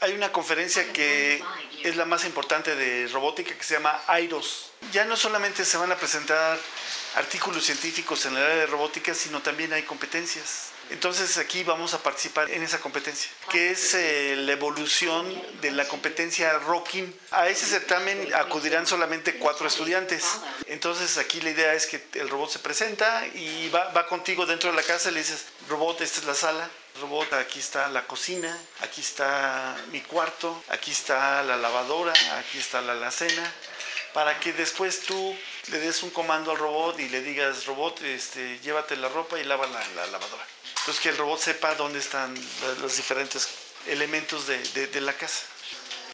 hay una conferencia que es la más importante de robótica que se llama AIROS. Ya no solamente se van a presentar artículos científicos en el área de robótica, sino también hay competencias. Entonces aquí vamos a participar en esa competencia, que es la evolución de la competencia Rocking. A ese certamen acudirán solamente 4 estudiantes. Entonces aquí la idea es que el robot se presenta y va contigo dentro de la casa y le dices, robot, esta es la sala. Robot, aquí está la cocina, aquí está mi cuarto, aquí está la lavadora, aquí está la alacena, para que después tú le des un comando al robot y le digas, robot, llévate la ropa y lava la lavadora. Entonces que el robot sepa dónde están los diferentes elementos de la casa.